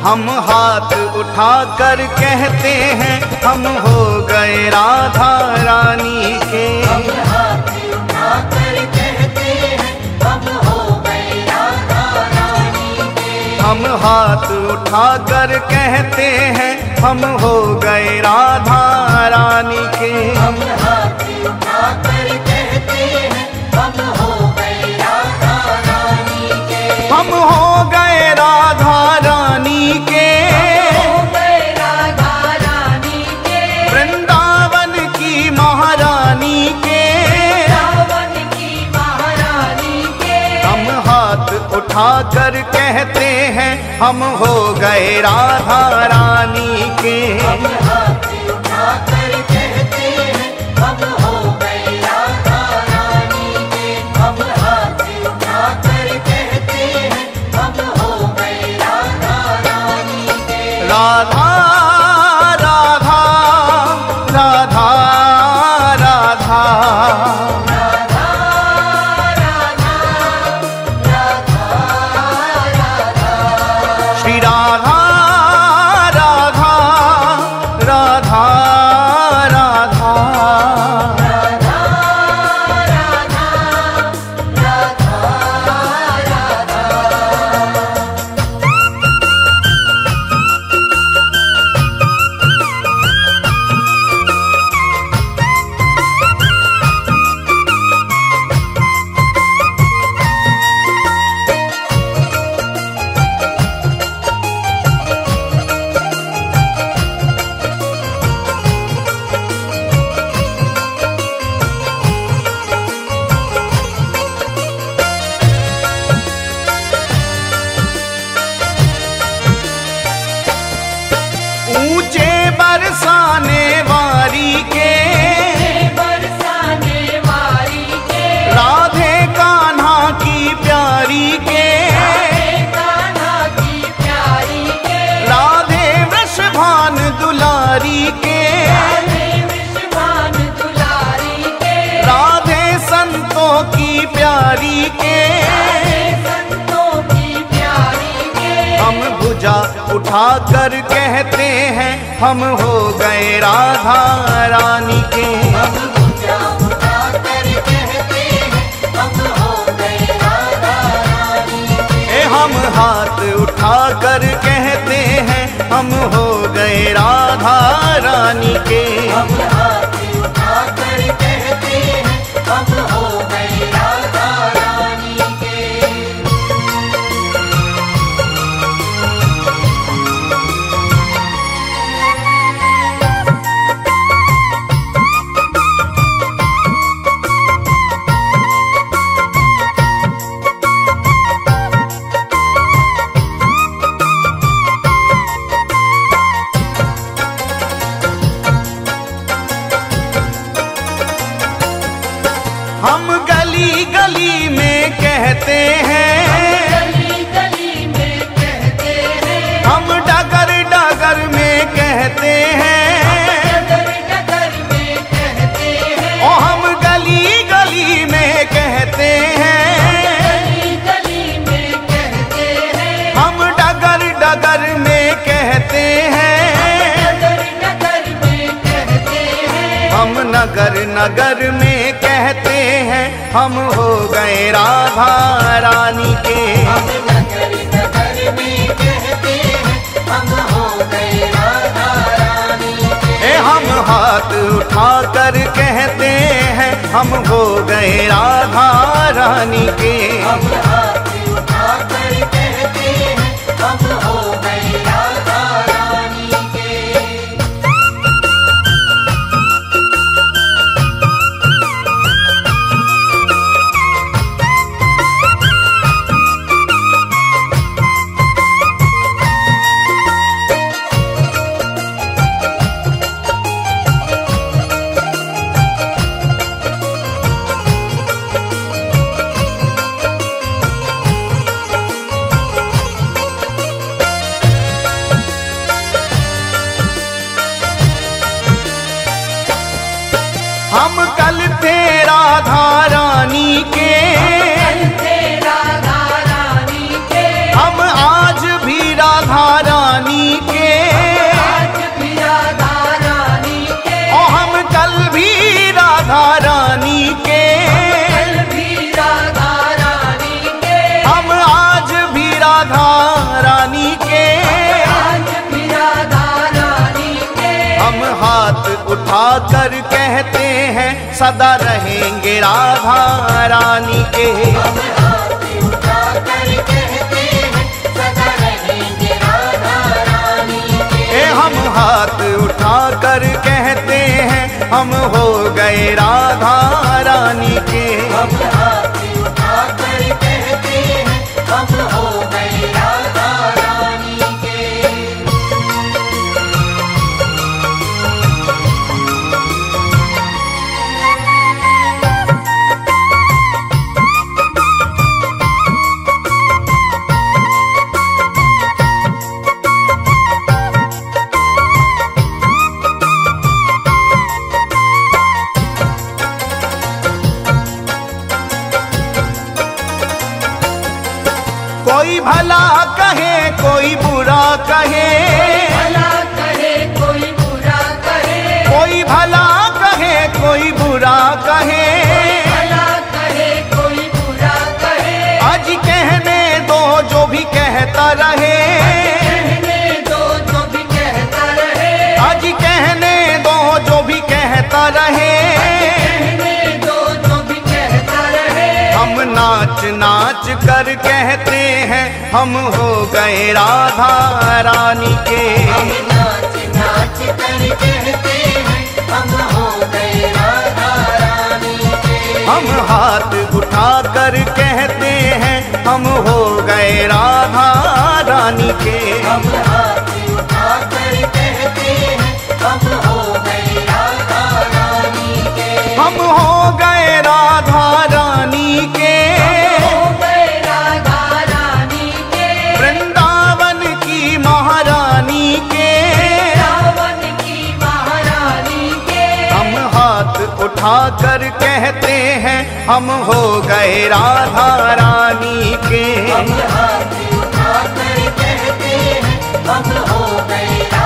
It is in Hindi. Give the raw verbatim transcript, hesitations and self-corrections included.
हम हाथ उठाकर कहते हैं हम हो गए राधा रानी के। हम हाथ उठाकर कहते हैं हम हो गए राधा रानी के। हम हाथ उठाकर कहते हैं हम हो गए राधा रानी के। हम हाथ उठाकर कहते हैं हम हो गए राधा रानी के। हम हो गए राधा रानी के। हो गए राधा रानी के। वृंदावन की महारानी के। वृंदावन की महारानी के। हम हाथ उठाकर कहते हैं हम हो गए राधा रानी के। हम हाथ उठाकर कहते हैं हम हो गए राधा रानी के। हम हाथ उठाकर कहते हैं हम हो गए राधा रानी के। राधा राधा राधा राधा राधा राधा राधा राधा। श्री राधा राधा राधा राधा राधा राधा राधा राधा। ऊंचे बरसाने वारी के। बरसाने वारी के। राधे कान्हा की प्यारी के। कान्हा की प्यारी के। राधे वृषभान दुलारी के। राधे विश्वान दुलारी के। राधे संतों की प्यारी के। राधे संतों की प्यारी के। हम भुजा उठाकर कहते हैं हम हो गए राधा रानी के। हम भुजा उठाकर कहते हैं हम हो गए राधा रानी के। ए हम हाथ उठाकर कहते हैं हम हो गए राधा रानी के। हम हाथ उठाकर कहते हैं हम हो गए राधा रानी के। हम गली गली में कहते हैं। गली गली में कहते हैं। हम डगर डगर में कहते हैं। डगर डगर में कहते हैं। ओ हम गली गली में कहते हैं। गली गली में कहते हैं। हम डगर डगर में कहते हैं। डगर डगर में कहते हैं। हम नगर नगर में कहते हैं हम हो गए राधा रानी के। हम नगर नगर में कहते हैं हम हो गए राधा रानी के। ए हम हाथ उठाकर कहते हैं हम हो गए राधा रानी के। हम हाथ उठाकर कहते हैं हम हो गए राधा रानी के। हम कल थे राधा रानी के। कल थे राधा रानी के। हम आज भी राधा रानी कर कहते हैं सदा रहेंगे राधा रानी के। हम हाथ उठाकर कहते हैं सदा रहेंगे राधा रानी के। ए हम हाथ उठाकर कहते हैं हम हो गए राधा रानी के। हम हाथ उठाकर कहते हैं हम हो गए राधा रानी के। कोई भला कहे कोई बुरा कहे, भला कहे कोई बुरा कहे, कोई भला कहे कोई बुरा कहे, भला कहे कोई बुरा कहे। आज कहने दो जो भी कहता रहे, कहने दो जो भी कहता रहे, आज कहने दो जो भी कहता रहे। कहने दो जो भी कहता रहे। हम नाच नाच कर कहते हैं हम हो गए राधा रानी के। हम नाच नाच कर कहते हैं हम हो गए राधा रानी के। हम हाथ उठा कर कहते हैं हम हो गए राधा रानी के। हम हाथ उठाकर कहते हैं हम हो गए राधा रानी के। हम हो गए राधा रानी के। हो गए राधा रानी के। वृंदावन की महारानी के। रावण की महारानी के। हम हाथ उठा कर कहते हैं हम हो गए राधा रानी के। हम हाथ उठाकर कहते हैं हम हो गए राधा